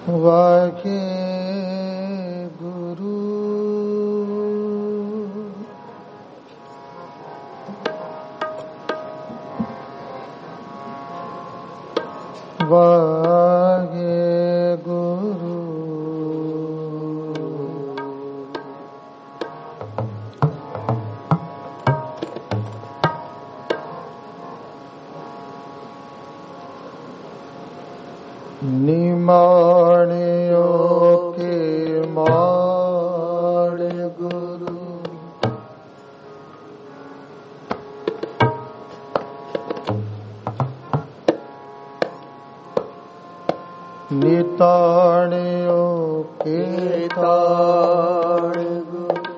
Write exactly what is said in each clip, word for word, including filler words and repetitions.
वाहे गुरु वाहे गुरु निमाणियों के माण गुरु निताणियों के ताण गुरु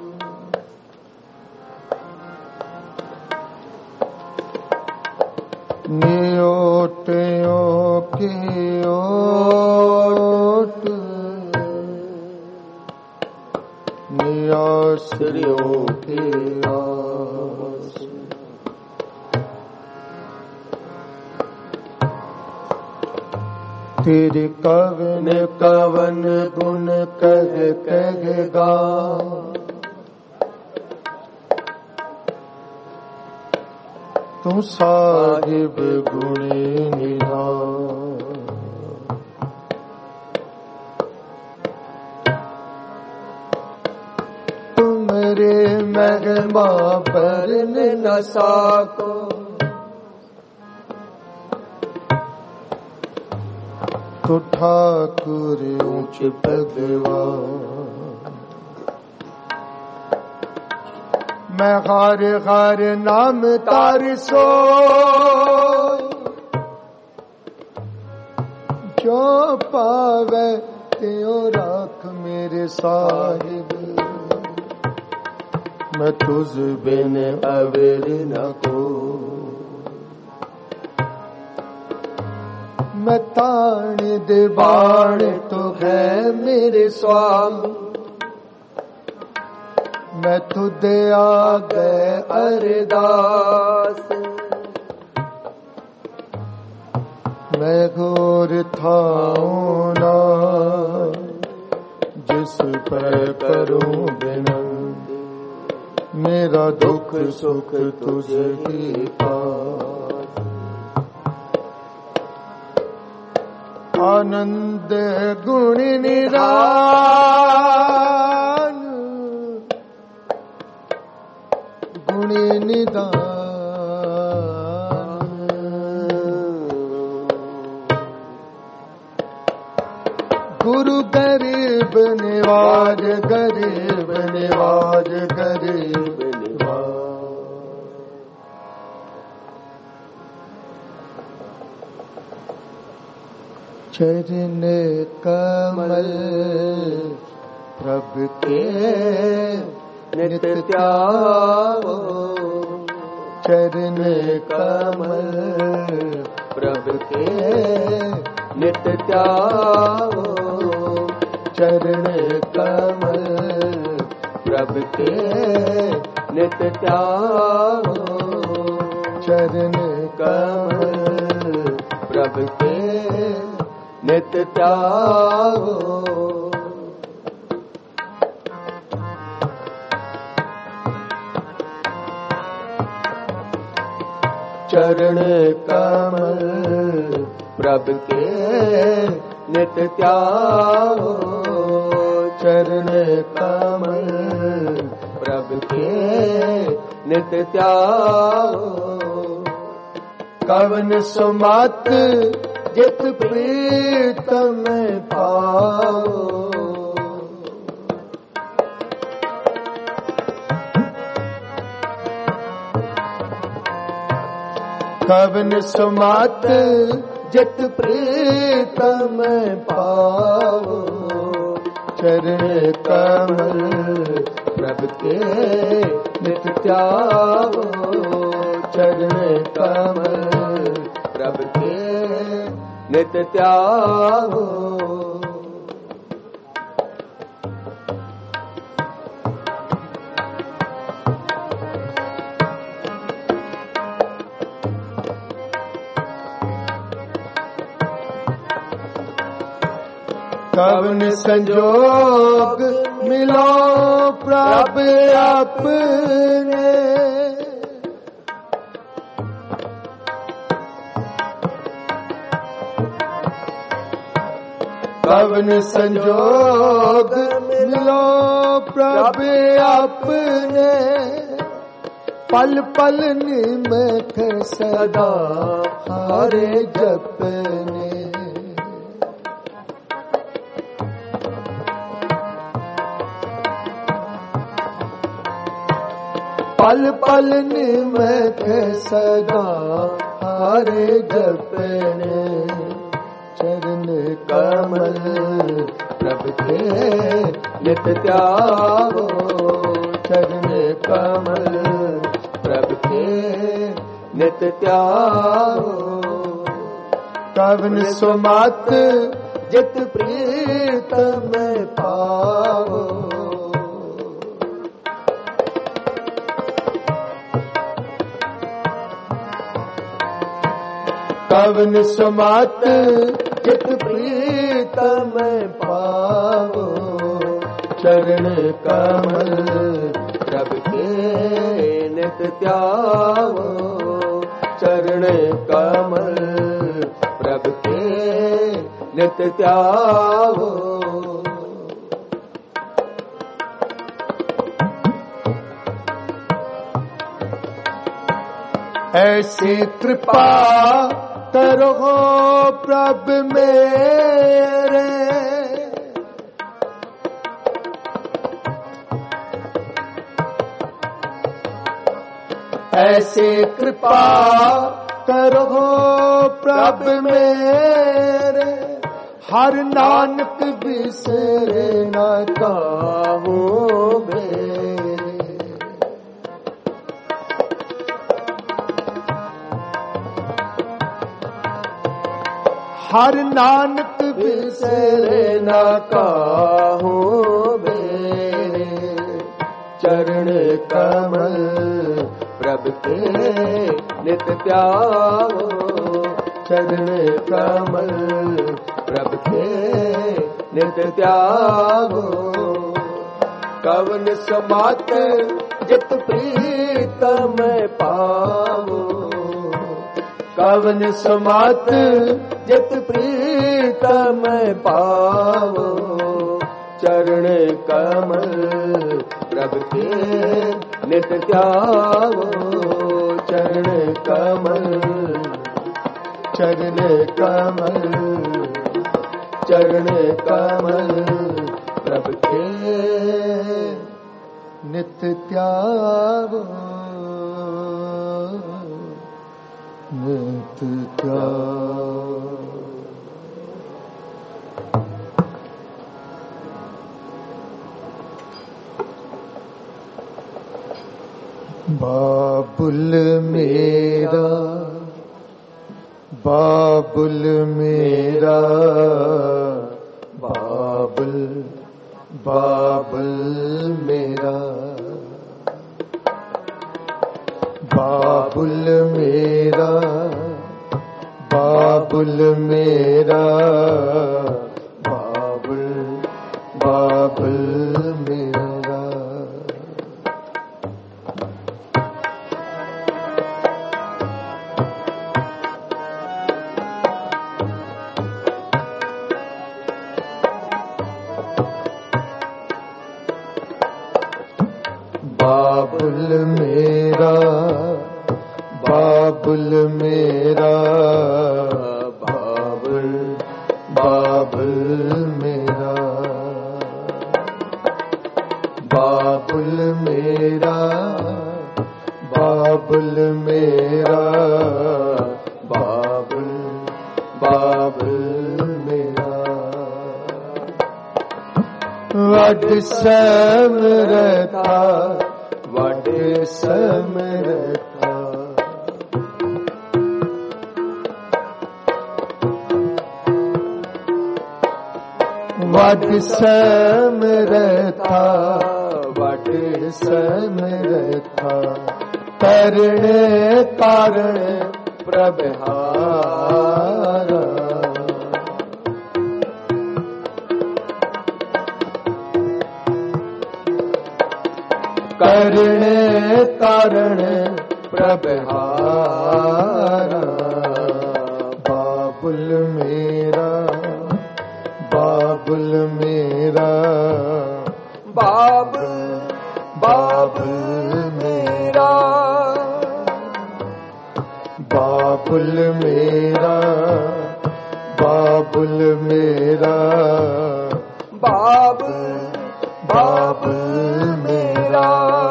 नियोटियों के ओट नियासरियों के आस तेरे कवन कवन गुण कह कह गा तू साहिब गुणी निधान तुमरे महिमा बरन न साको तो ठाकुर ऊंच भगवान मैं हर हर नाम तार सो जो पावे त्यों राख मेरे साहिब मैं तुझ बिन अवर न को मैं ताण दे बाण तो है मेरे स्वामी मैं तुझे आगे अरदास मैं घोर थाऊं ना जिस पर करूं विनंद मेरा दुख सुख तुझे ही पास आनंद गुण निरान गुणी निदान गुरु गरीब निवाज गरीब निवाज गरीब निवाज चरण कमल प्रभु के नित्य त्यागो चरण कमल प्रभु के नित्य त्यागो चरण कमल प्रभु के नित्य त्यागो चरण कमल प्रभु के नित्य त्यागो चरण कमल प्रभु के नित्य त्यागो चरण कमल प्रभु के नित्य त्यागो कवन सुमत जित प्रीतम पाओ कवन सुमत जित प्रीतम पाओ चरण कमल प्रभु के नित्य त्यागो चरण कमल प्रभु के नित्य त्यागो कवन संजोग मिलो प्रभ अपने, कवन संजोग मिलो प्रभ अपने, पल पल निमख सदा हरे जपने। पल पल निमख सदा हरे जपने, चरण कमल प्रभ के नित त्यागो, चरण कमल प्रभ के नित त्यागो। कवन सुमत जित प्रीतम पावो, कवन सुमत जित प्रीतम पावो, चरण कमल प्रभ के नित त्यागो, चरण कमल प्रभ के नित त्यागो। ऐसी कृपा करो प्रभ मेरे, ऐसी कृपा करो प्रभ मेरे, हर नानक बिसरे न काहू मेरे। हर नानक बिसरे न काहू मेरे, चरण कमल प्रभ के नित त्यागो, चरण कमल प्रभ के नित त्यागो। कवन सुमत जित प्रीतम पावो, कवन सुमत जित प्रीतम पावो, चरण कमल प्रभ के नित त्यागो, चरण कमल, चरण कमल, चरण कमल प्रभ के नित त्यागो, नित त्यागो। बाबुल मेरा, बाबुल मेरा, बाबुल बाबुल मेरा, बाबुल मेरा, बाबुल मेरा, बाबुल बाबुल मेरा। बाबुल मेरा, बाबुल मेरा, बाबुल बाबुल मेरा, बाबुल मेरा, बाबुल मेरा, बाबुल बाबुल मेरा। वड समरथा, वड समरथा, वड समरथा, वड समरथा, करण कारण प्रभहारा। कारण प्रभहारा। बाबुल मेरा बाबुल मेरा बाबुल बाबुल मेरा बाबुल मेरा बाबुल मेरा बाबुल बाबुल मेरा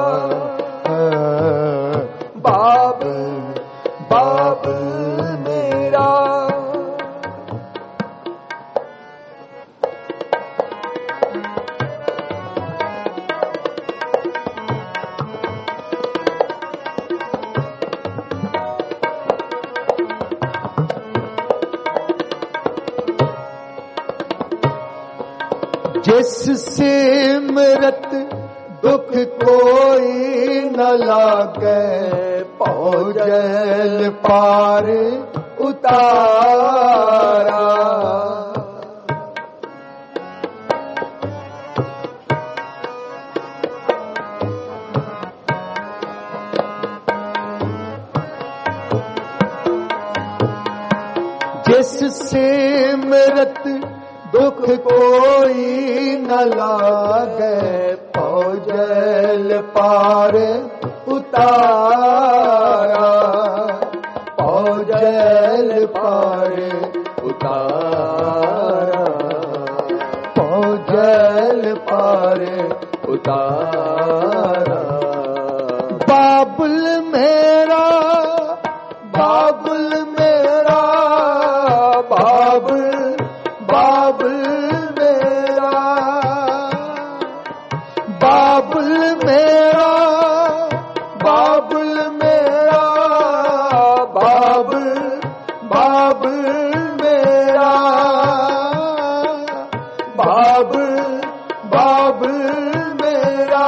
बाबुल बाबुल मेरा। जिससे मृत दुख कोई न लागे, पौजल पार उतारा। जिससे मृत दुख कोई न लागे, पौजल पार उतारा। पौजल पार उतारा पौजल पार उतारा। बाबुल मेरा बाबुल मेरा बाबुल बाबुल मेरा बाबुल मेरा बाबुल मेरा बाबुल बाबुल मेरा बाबुल बाबुल मेरा।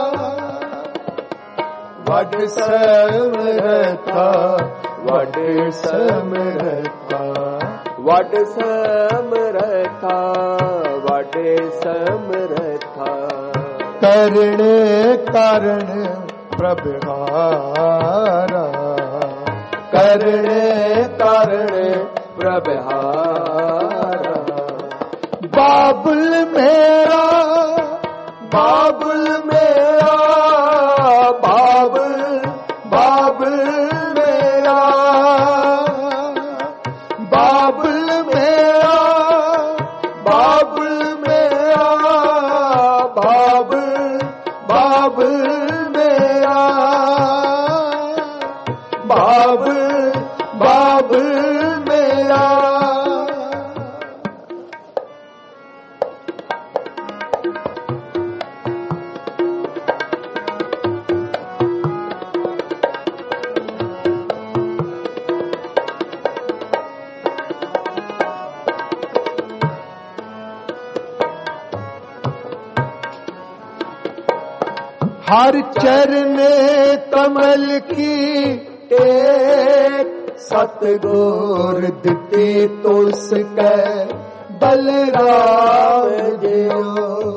वड समरथा वड समरथा वड समरथा वड समरथा। करण कारण प्रभहारा। करण कारण प्रभहारा। बाबुल मेरा बाबुल मेरा बाबुल बाबुल मेरा बाबुल मेरा बाबुल मेरा बाबुल बाबुल मेरा बाबुल बाबुल मेरा। हर चरण कमल की टेक, सतगुर दिते तुसकै बलराम जियो।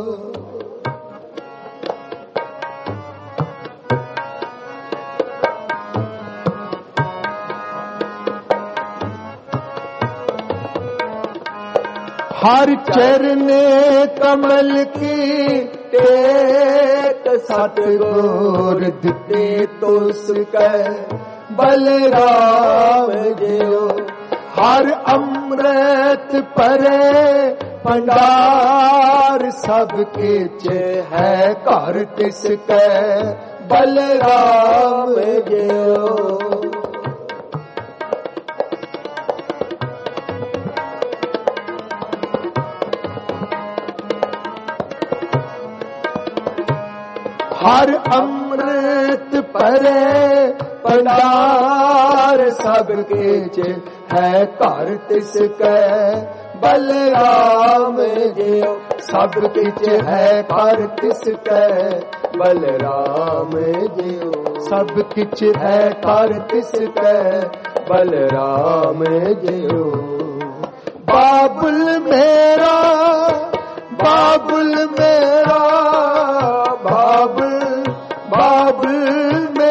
हर चरण कमल की टेक, सतगुर दिते तुसकै बलराम जियो। हर अमृत परे भंडार, सबके च है घर तिसकै बलराम जियो। हर अमृत परे भंडार, सबके च है घर तिसकै बलराम जियो। सबके च है घर तिसकै बलराम जियो। सबके च है घर तिसकै बलराम जियो। बाबुल मेरा बाबुल मेरा बाबुल बाबुल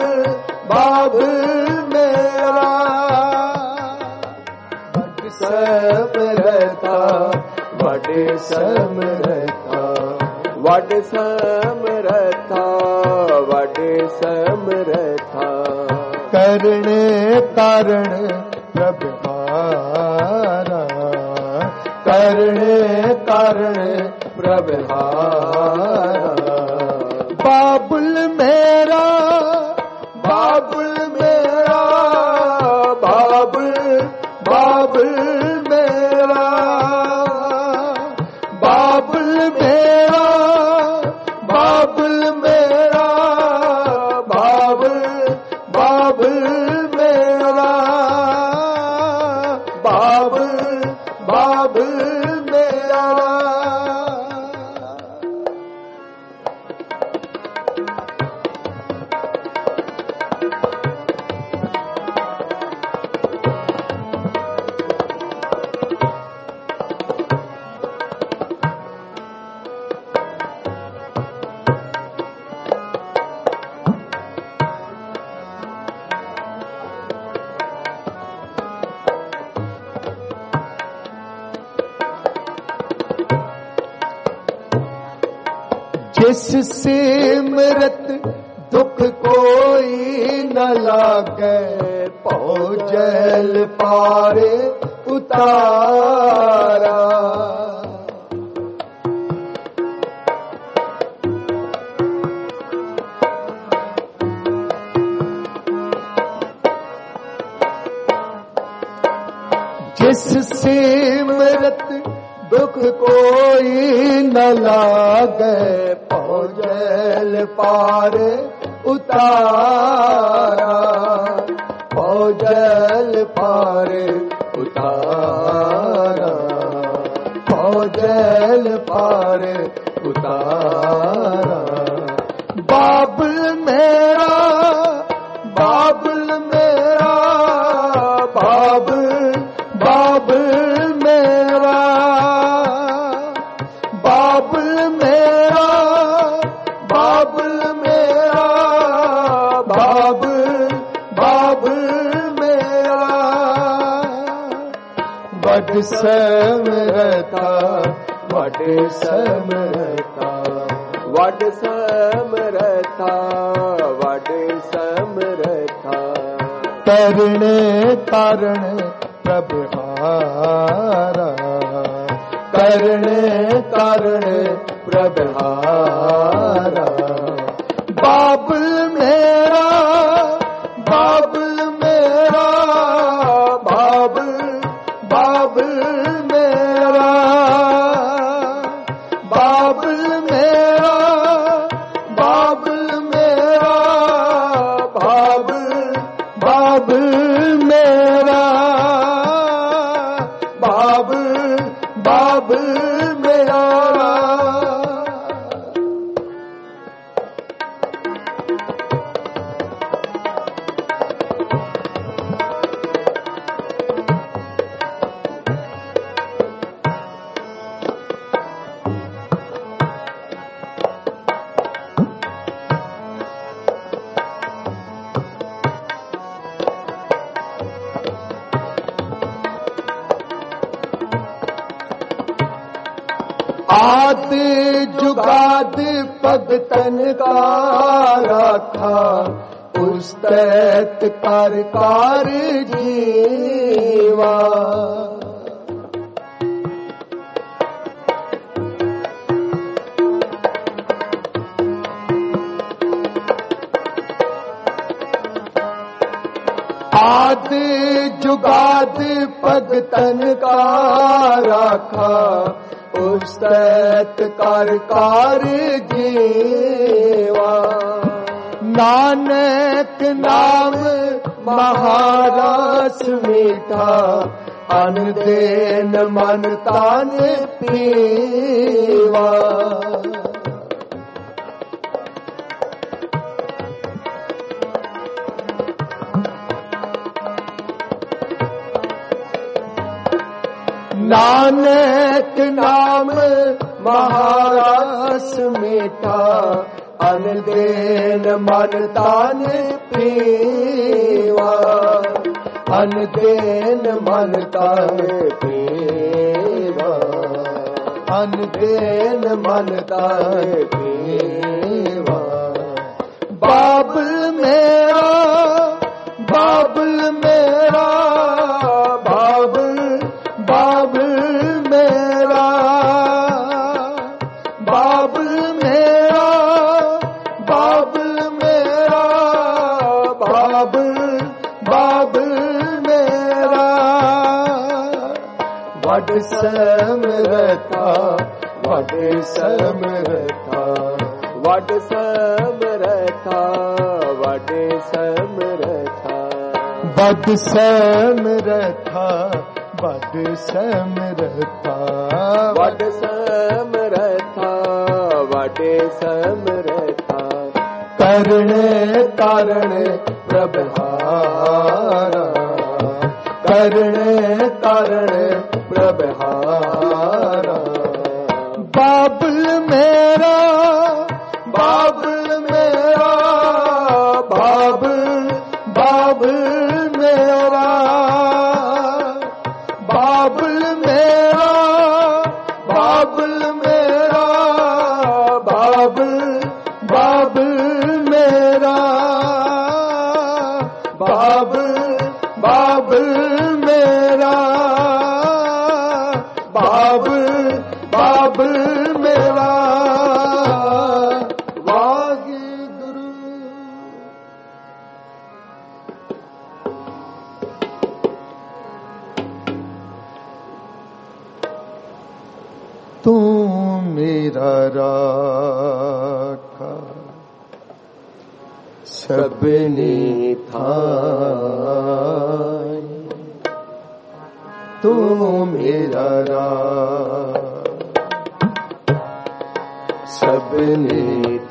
बाबुल मेरा वड समरथा वड समरथा वड समरथा वड समरथा करणे कारण प्रभहारा करणे कारण प्रभहारा बाबुल मेरा बाबुल मेरा बाबुल बाबुल मेरा बाबुल मेरा बाबुल मेरा बाबुल बाबुल मेरा बाबुल बाबुल मेरा जिस सिमरत दुख कोई न लागे भौजल पारे उतारा जिस सिमरत दुख कोई न लागे भौजल पार उतारा भौजल पार उतारा भौजल पार उतारा बाबुल मेरा बाबुल मेरा बाबुल बाबुल मेरा बाबुल मेरा बाबुल मेरा बाबुल बाबुल मेरा वड समरथा वड समरथा वड समरथा वड समरथा करणे कारण प्रभहारा करणे कारण प्रभहारा बाबुल मेरा बाबुल मेरा बाबुल बाबुल मेरा बाबुल मेरा बाबुल मेरा बाबुल बाबुल मेरा बाबुल बाबुल मेरा आद जुगाद भगतन का राखा उस्तैत कर कार जीवा आद जुगाद भगतन का राखा उस्तैत कर कार जीवा नानक नाम महारास मीठा अन देन मन तान पीवा नानक नाम महारास मीठा तन देन मन तान पीवा अन देन मन तान पीवा अन देन मन तान पीवा बाबुल मेरा बाबुल मेरा बाबुल बाबुल मेरा बाबुल मेरा बाबुल मेरा बाबुल बाबुल मेरा वड समरथा वड समरथा वड समरथा वड समरथा वड समरथा वड समरथा वड समरथा वड समरथा करणे करणे प्रभहारा करणे करणे प्रभहारा बाबुल मेरा बाबुल मेरा बाबुल बाबुल मेरा बाबुल मेरा बाबुल मेरा बाबुल बाबुल मेरा बाबुल बाबुल मेरा बाबुल बाबुल मेरा वाहिगुरु। तू मेरा राखा सबने थाई तू मेरा राखा सबने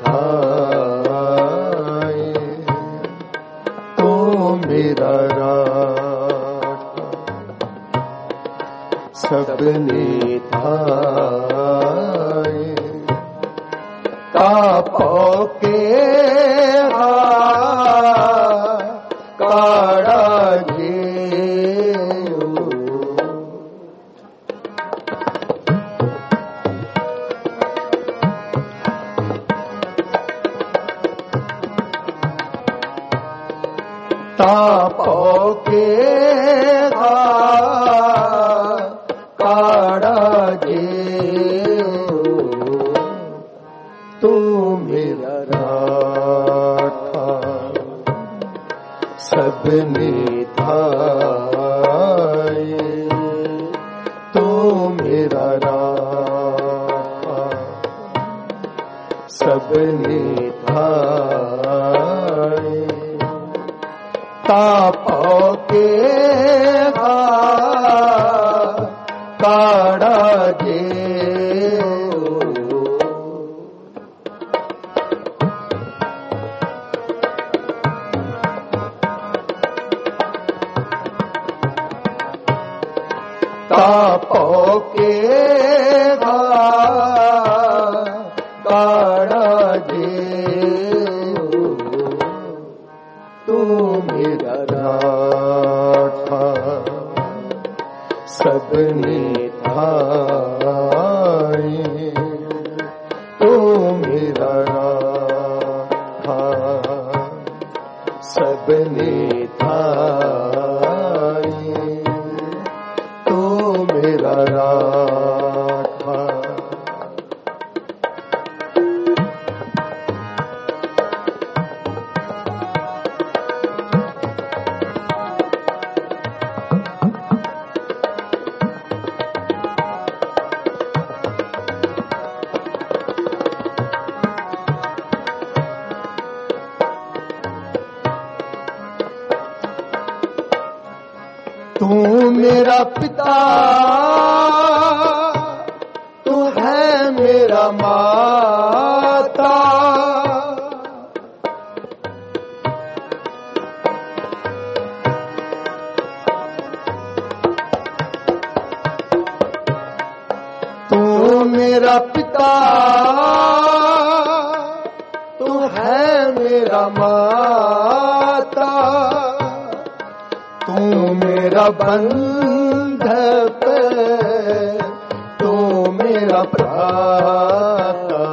थाई तू मेरा राखा सबने थाई तापो के काड़ा गे तापो के काड़ा गे तू मेरा राखा सबने थाई तू मेरा राखा सबने थाई तापो के काड़ा गे तापो के काड़ा गे तू मेरा राखा सबने थाई तू मेरा राखा सबने थाई तू मेरा राखा। तू मेरा पिता तू है मेरा माता तू मेरा पिता तू मेरा माता, तू मेरा बंधप, तू मेरा भ्राता।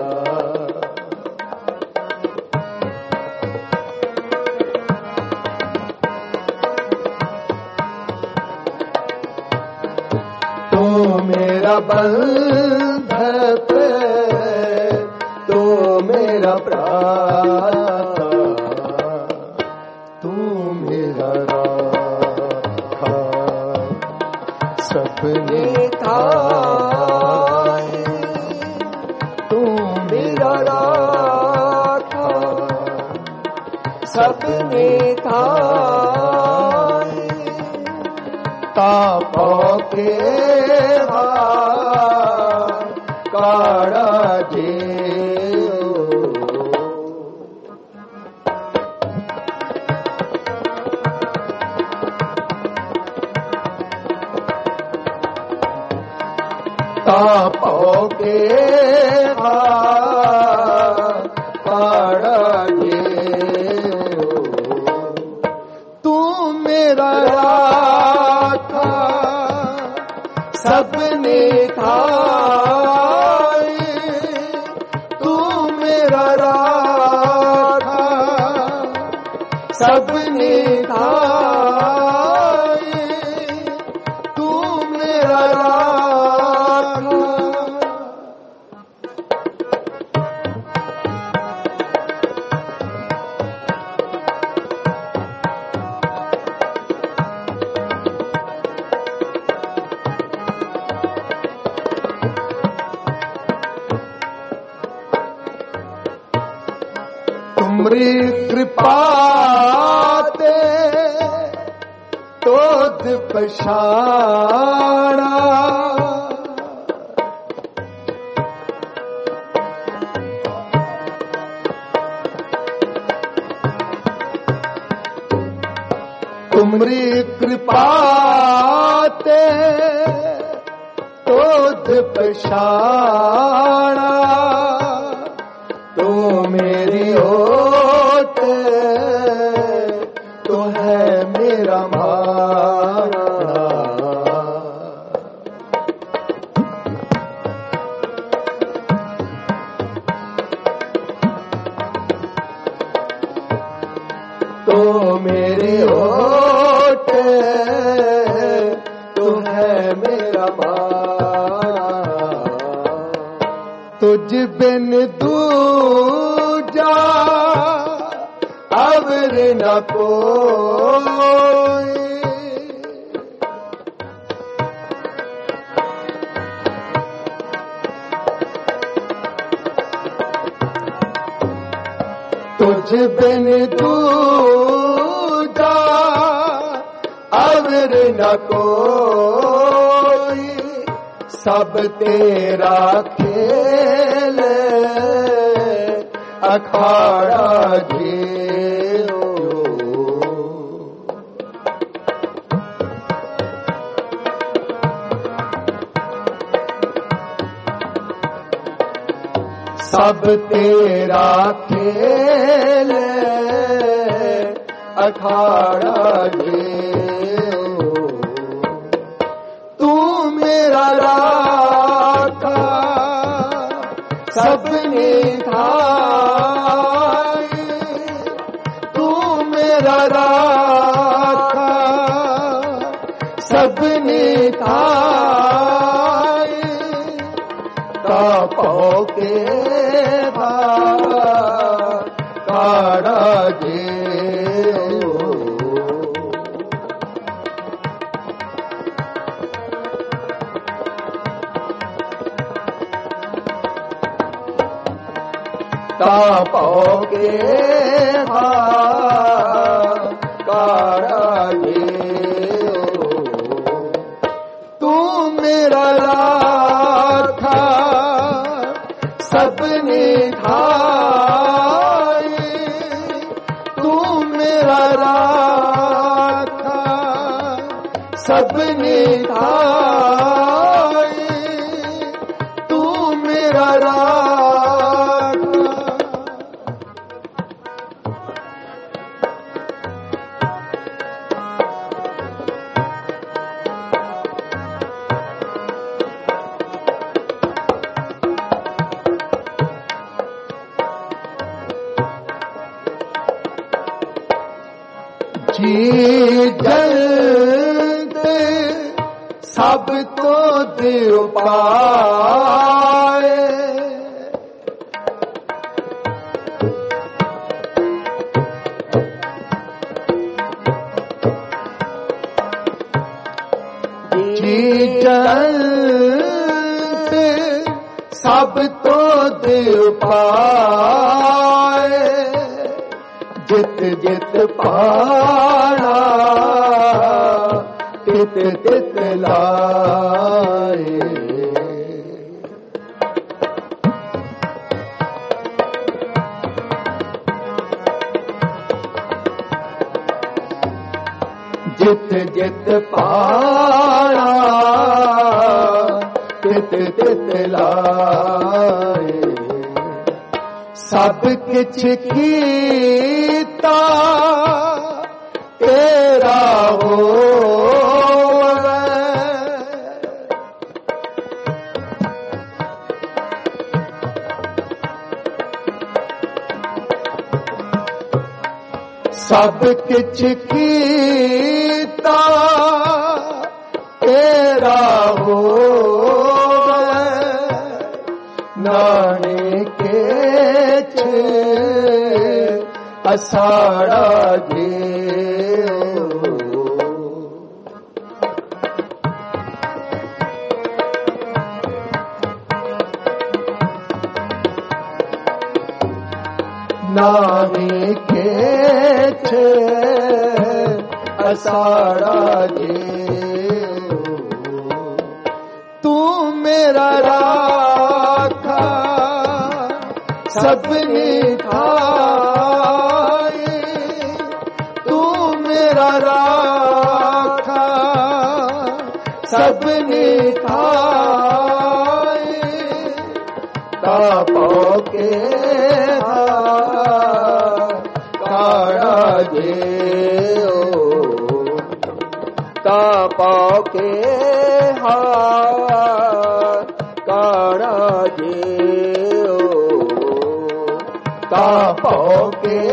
तू मेरा बंधप, तू मेरा भ्राता, तू मेरा राखा सपने थाए, तू मेरा राखा सपने थाए। तापों के हाथ काड़ा जे, तापों के हाथ काड़ा जे। तू मेरा राखा सबने थाए, तू मेरा राखा सबने थाए, तू मेरा राखा। तुमरी कृपा ते तोद पछाड़ा, तुमरी कृपा ते तोद पछाड़ा। तो मेरी ओट, तो है मेरा मारा। तो मेरी ओट, तो है मेरा मारा। तुझ बिन दूजा अवर न कोई, तुझ बिन दूजा अवर न कोई। सब तेरा खेल अखाड़ा जियो, सब तेरा खेल अखाड़ा जियो। तू मेरा राखा सबने थाए, तू मेरा राखा सबने थाए। तापों के भार काड़ा जे, तापों के भार काड़ा जे। तू मेरा राखा सबने थाए, तू मेरा राखा सबने थाए, तू मेरा राखा। ਜੀ ਜੰਤ ਸਭ ਤੋਂ ਦਿਉ ਪਾਏ, ਜੀ ਜੰਤ ਸਭ ਤੋਂ ਦਿਉ ਪਾਏ, ਜਿਤ ਜਿਤ ਪਾਣਾ ਤਿਤ ਤਿਤ ਲਾਏ। ਜਿਤ ਜਿਤ ਪਾਣਾ ਤਿਤ ਤਿਤ ਲਾਏ, ਸਭ ਕਿਛ ਕੀਤਾ ਤੇਰਾ ਹੋਵੇ, ਸਭ ਕਿਛ ਕੀਤਾ ਤੇਰਾ ਹੋਵੇ, ਨਾਨਕੇ ਅਸਾੜਾ ਜਿਉ। ਨਾਨਕੇ ਅਸਾੜਾ ਜਿਉ, ਤੂੰ ਮੇਰਾ ਰਾਖਾ ਸਭਨੀ ਥਾਈ, ਤੂੰ ਮੇਰਾ ਰਾਖਾ ਸਭਨੀ ਥਾਈ, ਤਾਪੋ ਕੇ ਕਾੜਾ ਜਿਉ, ਤਾਪੋ ਕੇ ਕਾੜਾ ਜਿਉ, ਤਾਪੋ ਕੇ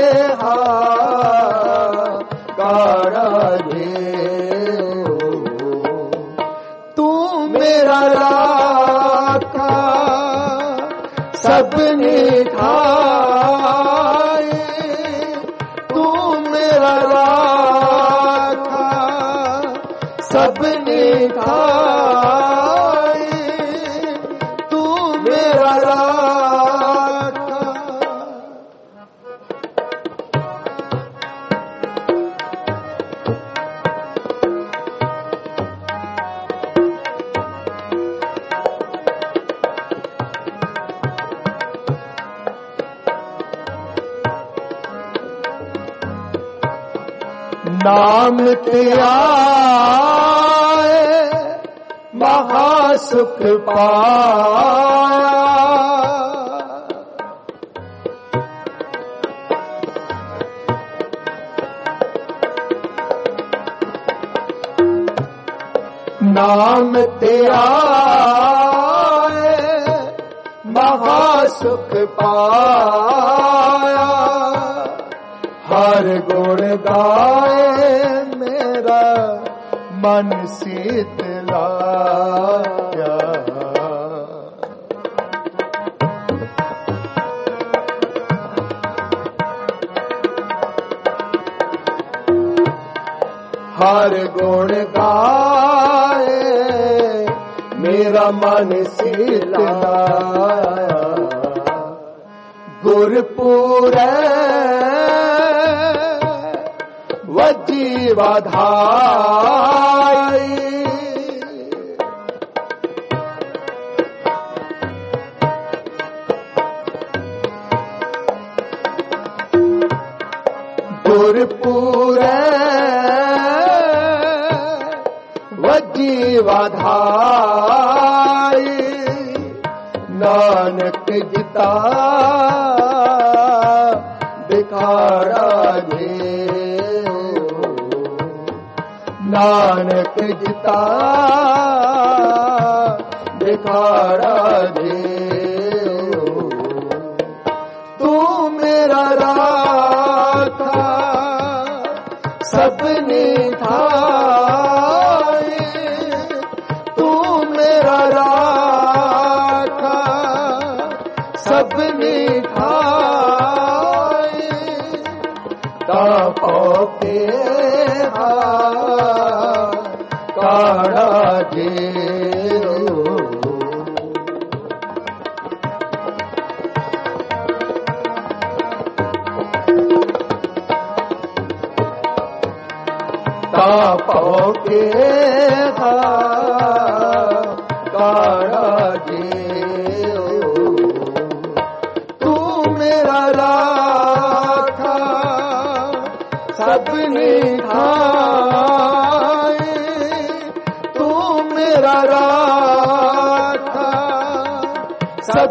ਕਾੜਾ ਜਿਉ, ਤੂੰ ਮੇਰਾ ਰਾਖਾ ਸਭਨੀ ਥਾਈ, ਤੂੰ ਮੇਰਾ ਰਾਖਾ ਸਭਨੀ ਥਾਈ, ਤੂੰ ਮੇਰਾ ਰਾਖਾ। ਨਾਮ ਧਿਆਏ ਮਹਾ ਸੁਖ ਪਾਇਆ, ਨਾਮ ਧਿਆਏ ਮਹਾ ਸੁਖ ਪਾਇਆ, ਹਰ ਗੁਣ ਗਾਏ ਮੇਰਾ ਮਨ ਸੀਤਲਾਇਆ, ਹਰ ਗੁਣ ਗਾਏ ਮੇਰਾ ਮਨ ਸੀਤਲਾਇਆ, ਗੁਰਪੂਰੈ ਵਜੀ ਵਾਧਾਈ, ਗੁਰਪੂਰੈ ਵਜੀ ਵਾਧਾਈ, ਨਾਨਕ ਜਿਤਾ ਦਿਖਾੜਾ ਜਿਉ, ਨਾਨਕ ਜਿਤਾ ਦਿਖਾੜਾ ਜਿਉ, ਤੂੰ ਮੇਰਾ ਰਾਖਾ सब निधाए, तू मेरा राखा सब निधाए, तापों के हाथ काढ़ा जे तापों के काढ़ा जे, तू मेरा राखा सब निधाए, तू मेरा राखा सब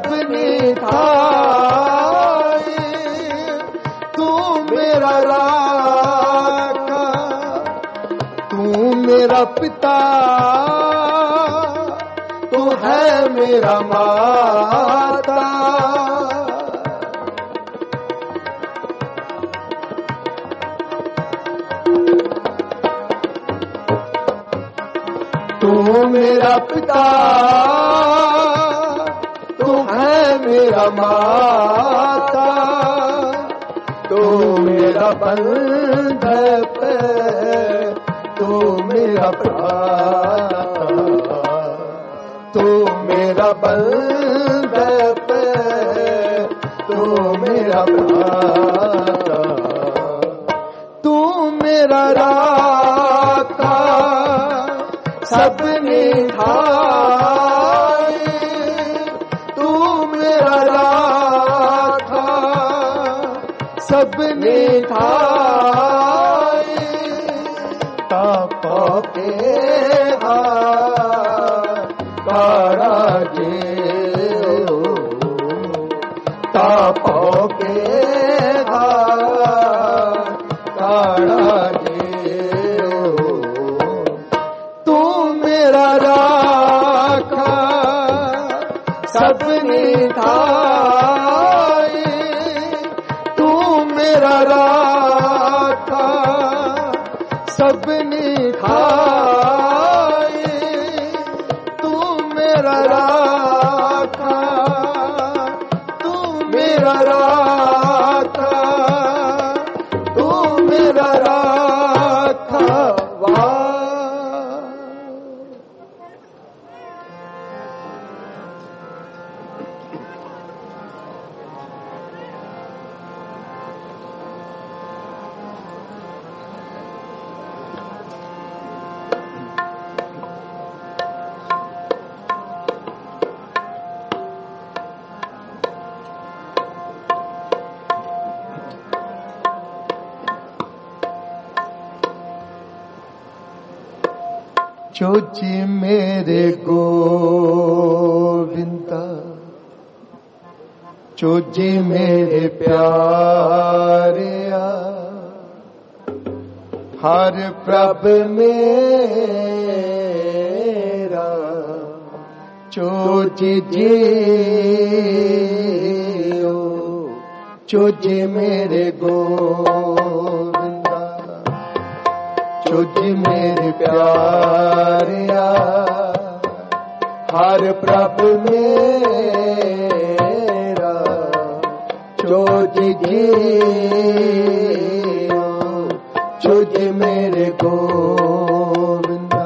निधाए, तू मेरा राखा, तू मेरा पिता, तू है मेरा माता, तू मेरा पिता, तू है मेरा माता, तू मेरा बंधप, तू मेरा प्राता, तू मेरा बंधप, तू मेरा प्राता, तू मेरा राखा सब निधाए, तू मेरा राखा सब निधाए, तापों के हाथ काढ़ा जे, तापों के हाथ काढ़ा जे, तू मेरा राखा सब निधाए, तू मेरा राखा सब निधाए, तू मेरा राखा, तू मेरा राखा, तू मेरा राखा वाह। चोची मेरे गोविंदा, चोजी मेरे प्यारिया, हर प्रभ मेरा चोजी जियो, चोजी मेरे गोविंदा, चोजी मेरे प्यारिया, हर प्रभ मेरा चोजी जियो, चोजी मेरे गोविंदा।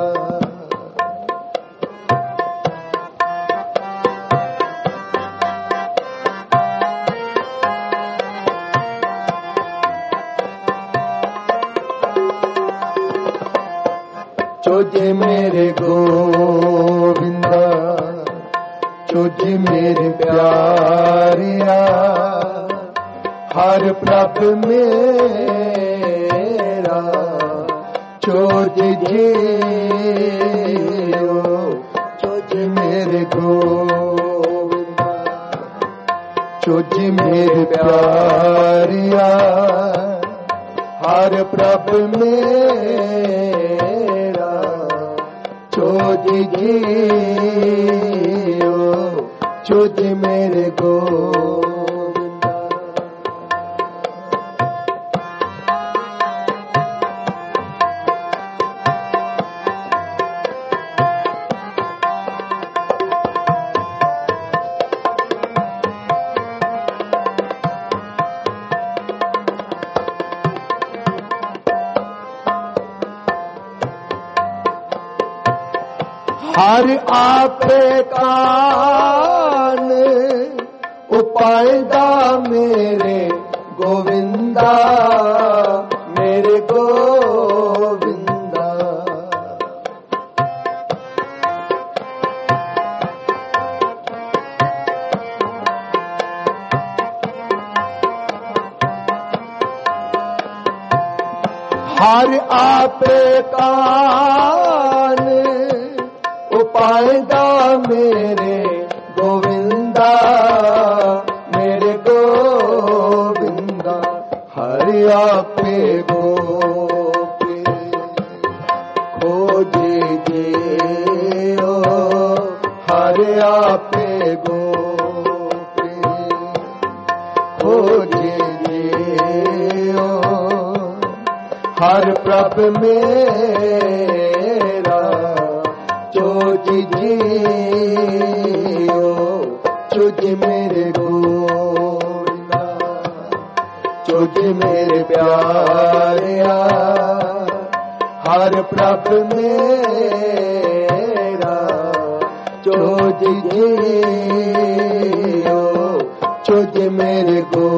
चोजी मेरे गोविंदा, चोजी मेरे प्यारिया, हर प्रभ मेरा चोजी जियो, चोजी मेरे गोविंदा, चोजी मेरे प्यारिया, हर प्रभ मेरा चोजी जियो, चोजी मेरे गोविंदा। हर आपे कान उपायदा मेरे गोविंदा मेरे गोविंदा। हर आपे कान उपायदा मेरे गोविंदा मेरे गोविंदा। हरि आपे गोपी खोजे जियो हरि आपे गोपी खोजे जियो हर प्रभ मेरा चोज जियो चुज मेरे गोविंदा चुज मेरे प्यारिया। हर प्रभ मेरा चोज जियो चुज मेरे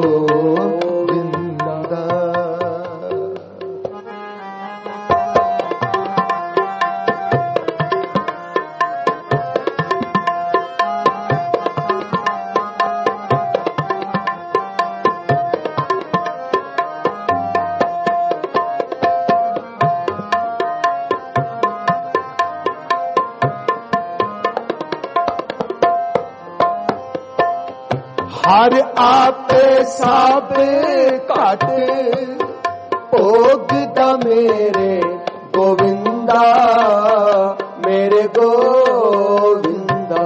गोविंदा। हर आपे साबे काटे भोगदा मेरे गोविंदा मेरे गोविंदा।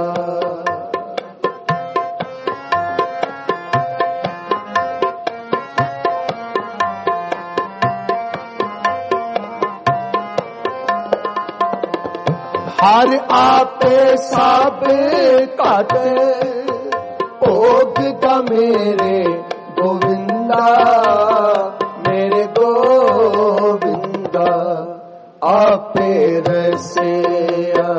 हर आपे साबे काटे भोगदा मेरे गोविंदा मेरे गोविंदा। आपे रसिया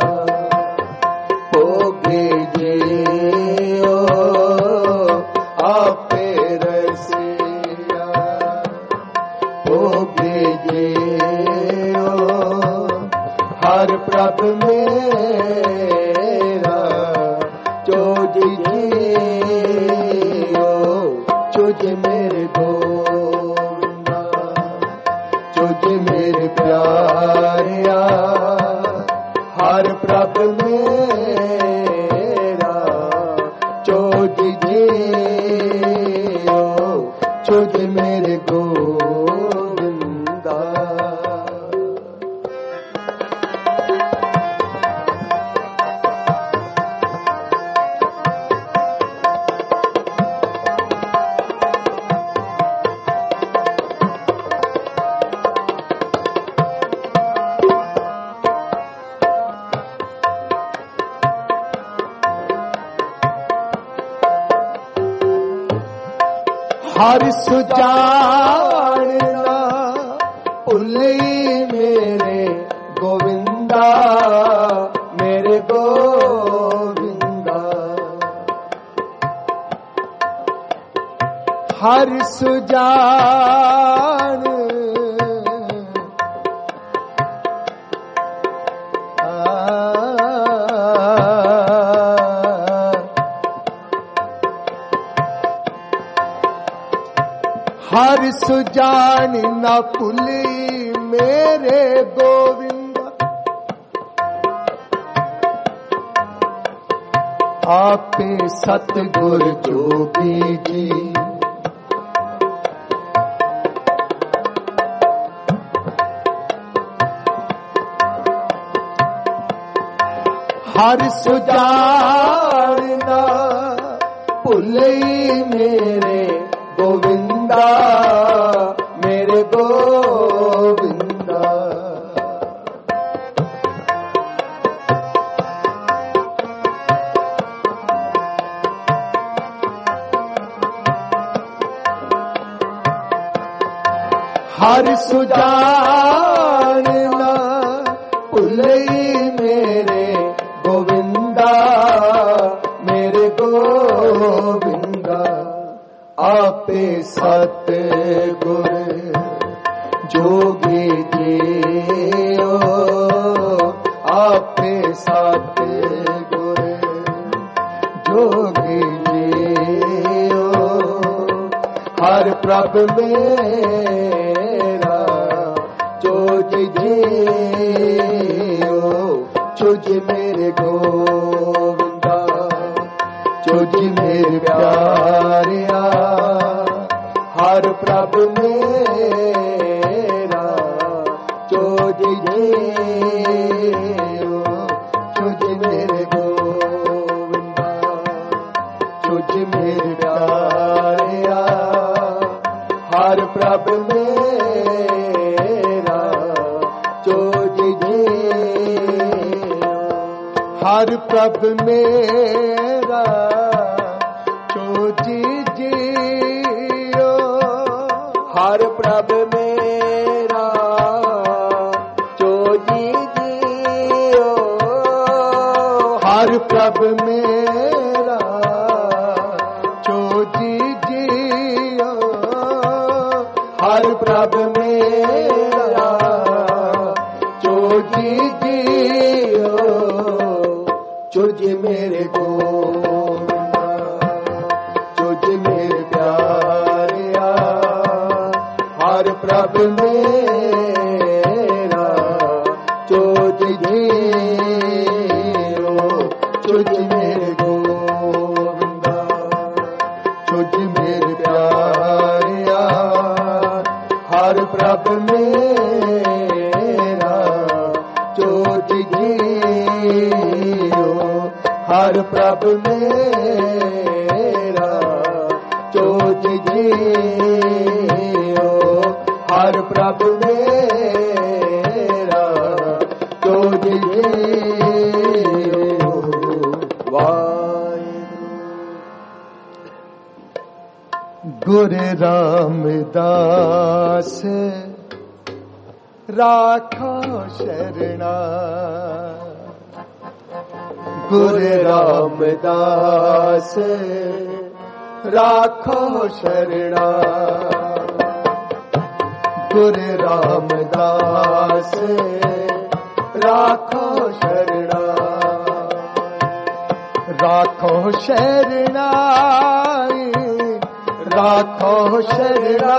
भोगे जियो आपे रसिया भोगे जियो हर प्रभ मेरा चोज जियो चुज मेरे गोविंदा चुज मेरे प्यारिया। हर प्रभ मेरा चोज जियो चुज मेरे गोविंदा। हर सुजानना भुल्ली मेरे गोविंदा मेरे गोविंदा। हर सुजान हर सुजान न भुली मेरे गोविंदा। आपे सतगुर जोगी जी हर सुजान न भुली मेरे गोविंदा मेरे गोविंदा। हर सुजान न भुलई मेरे जोगी जियो आपे साथ गुर जोगी जियो हर प्रभ मेरा जोज जियो तुझ मेरे गोविंदा तुझ मेरे प्यारिया हर प्रभ मेरा जोज जियो तुझ मेरे गोविंदा तुझ मेरे प्यारिया हर प्रभ मेरा जोज जियो हर प्रभ मेरा जोज जियो हर प्रभ मेरा जोज जियो हर प्रभ मेरा जोज जियो हर प्रभ मेरा जोज जियो तुझ मेरे गोविंदा तुझ मेरे प्यारिया हर प्रभ मेरा जोज जियो तुझ मेरे गोविंदा तुझ मेरे प्यारिया हर प्रभ मेरा जोज जियो हर प्रभ मेरा जोज जियो हर प्रभ मेरा जोज जियो गुरु रामदास राखो शरणा गुरु रामदास राखो शरणा गुरु रामदास राखो शरणा राखो शरणा राखो शरणा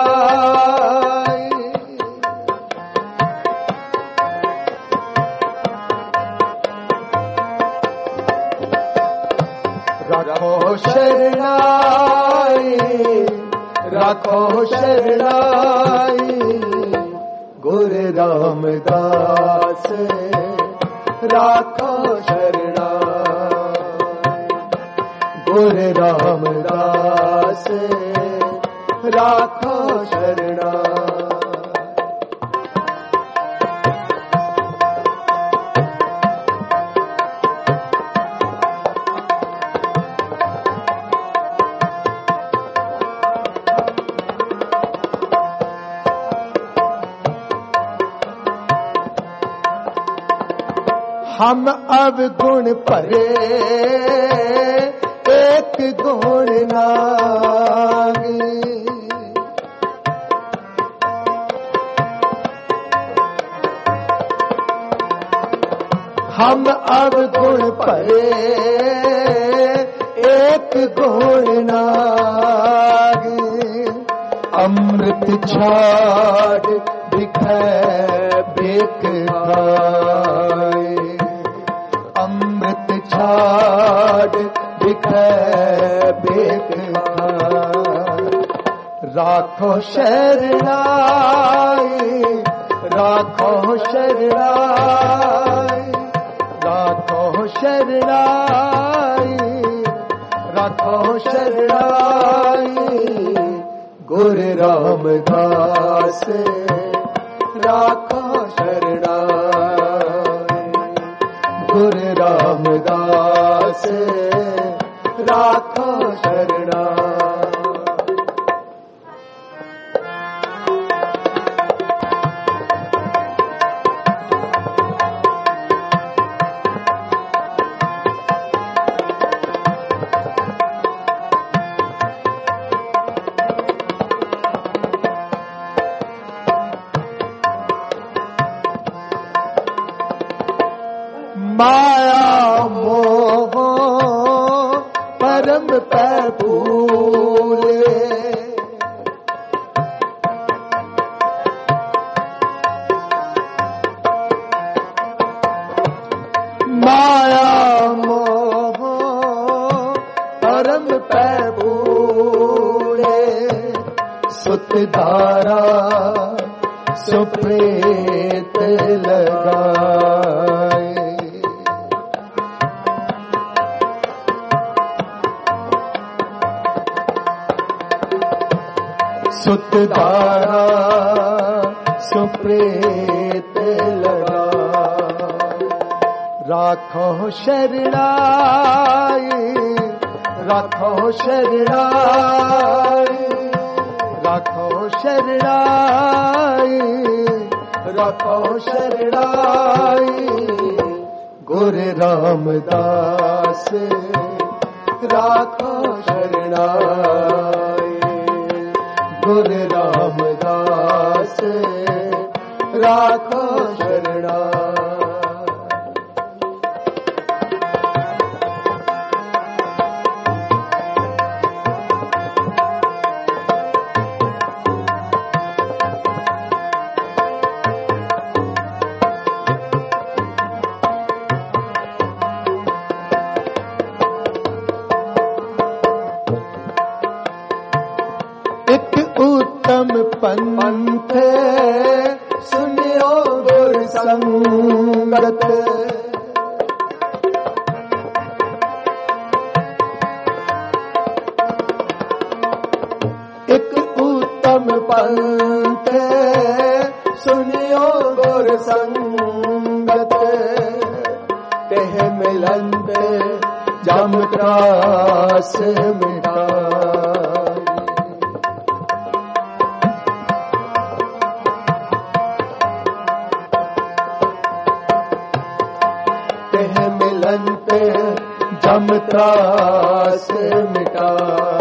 राखो शरणाई राखो शरणाई गुरु रामदास राखो शरणाई गुरु रामदास राखो शरणाई हम अवगुण भरे एक गुण नागे हम अवगुण भरे एक गुण नागे अमृत छाड़ दिखे बेक खाए अमृत छाड़ दिखे बेक खाए राखो शरणाई राखो शरणाई राखो शरणाई राखो शरणाई गुरु रामदास राखो शरणाई गुरु रामदास राखो शरणाई माया मोह परम पै भूले, माया मोह परम पै भूले, सुत धारा सुप्रेत लगाए, सुत धारा सुप्रेत लगाए, राखो शरणाई, राखो शरणाई, राखो शरणाई, राखो शरणाई, गुरु रामदास राखो शरणाई, गुरु रामदास राखो शरणाई। पंथ सुनियो गुर संगत, एक उत्तम पंथ सुनियो गुर संगत, तेह मिलंत जम त्रास मिटा, जम त्रास मिटा,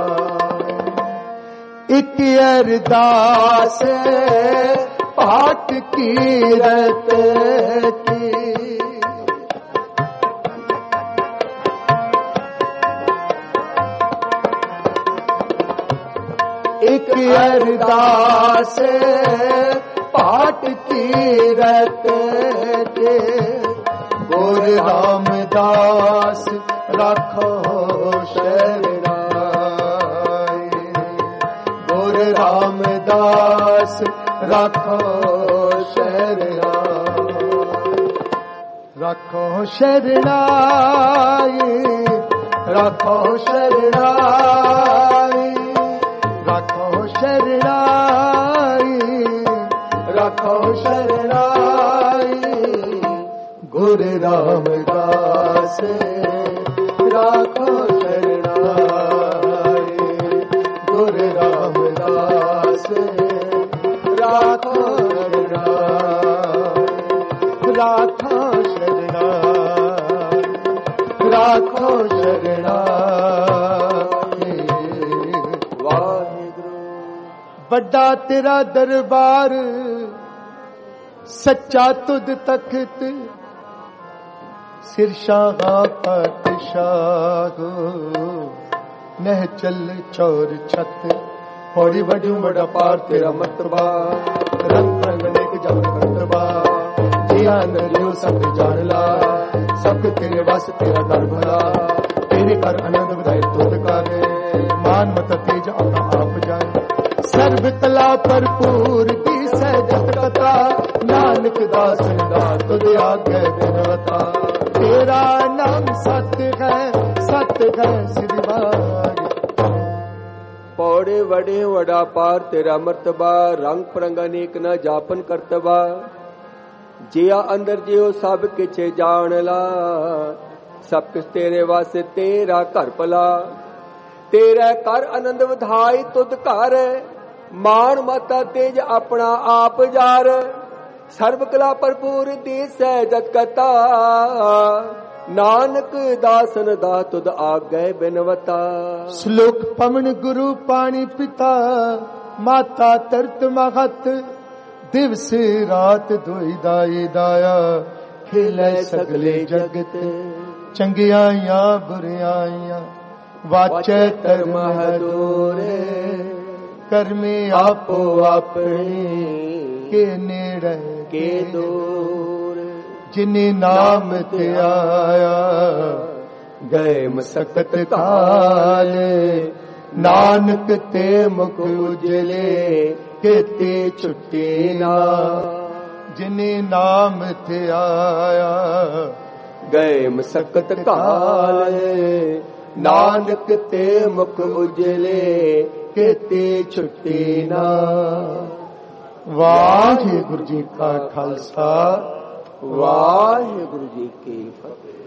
इक अरदास पाठ कीरत की, इक अरदास पाठ कीरत के, गुरु रामदास राखो शरणाई, गुरु रामदास राखो शरणाई, राखो शरणाई, राखो शरणाई, राखो शरणाई, राखो शरणाई, गुरु रामदास राखो शरणाई, गुरु रामदास राखो शरणाई, राखो शरणाई, राखो शरणाई। वाहिगुरु बड़ा तेरा दरबार, सच्चा तुद तख्त, सिर शाह पातशाह, नह चल चौर छत, पौड़ी बड़ी बड़ा पार तेरा मतबा, रंग रंग नेक जब करतबा, जिया नरियो सब जान ला, सब तेरे वास तेरा दर भला, तेरे कर आनंद बधाई तुद कर, मान मत तेज आता आप जाए, सर्व कला भरपूर की सहजत कथा, नानक दास दास तुद आगे बिनवता, तेरा नाम सत्य है सत्य है श्रीवार, पौड़े वड़े वड़ा पार तेरा मर्तबा, रंग परंग अनेक न जापन करतबा, जिया अंदर जियो सब किछ जान ला, सब किछ तेरे वास्ते तेरा घर भला, तेरा कर आनंद वधाई तुद घर, मान माता तेज अपना आप जार, सर्व कला भरपूर दी सहजत कथा, नानक दासन दा तुद आगे बिनवता। श्लोक पवन गुरु पानी पिता, माता तरत महत, दिवस रात दुई दाई दाया, खेलै सगले जगत चंगियाइयां बुरियाइयां वाचै धर्म दूरे कर्मे आपो अपने के नेड़े के दूर जिने नाम ते आया गए मसकत काल नानक ते मुख उजले केते छुट्टी ना जिने नाम ते आया गए मसकत काल नानक ते मुख उजले केते छुट्टी ना। वाहिगुरु जी का खालसा वाहिगुरु जी की फतेह।